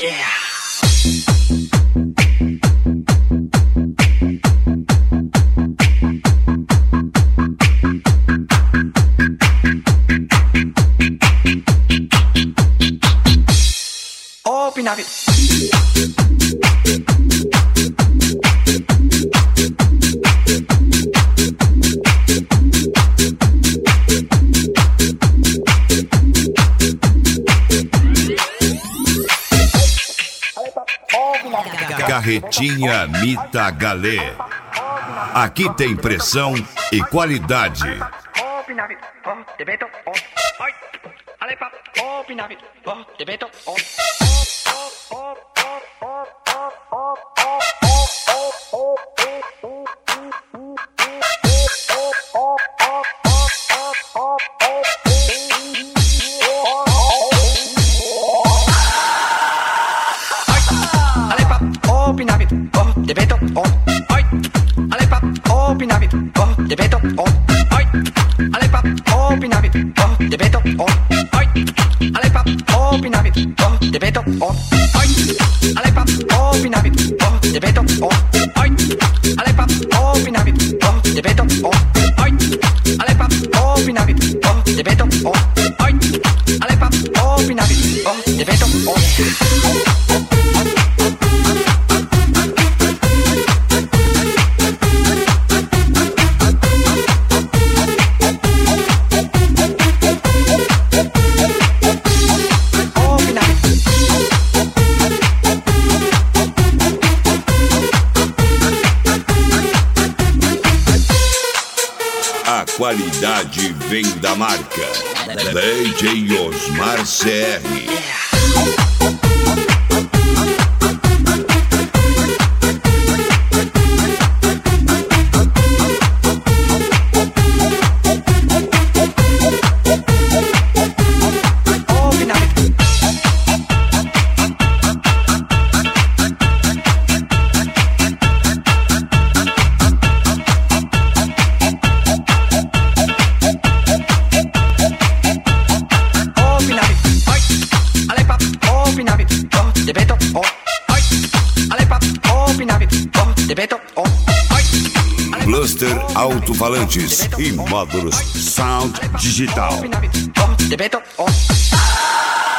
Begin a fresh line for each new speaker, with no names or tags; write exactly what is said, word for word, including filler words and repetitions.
Open up it.
Carretinha Mita Galé. Aqui tem pressão e qualidade.
Open up it, oh, the beto, oh, oi. Alepa, open up it, oh, the beto, oh, oi. Alepa, open up it, oh, the beto, oh, oi. Alepa, open up it, oh, the beto, oh, oi. Alepa, open up it, oh, the beto, oh, oi. Alepa, open up it, oh, the beto, oh, oi. Alepa, open up it, oh, the beto, oh, oi. Alepa, open up it, oh, the beto, oh.
A qualidade vem da marca D J Osmar C R. Cluster Alto-Falantes e módulos Sound Digital.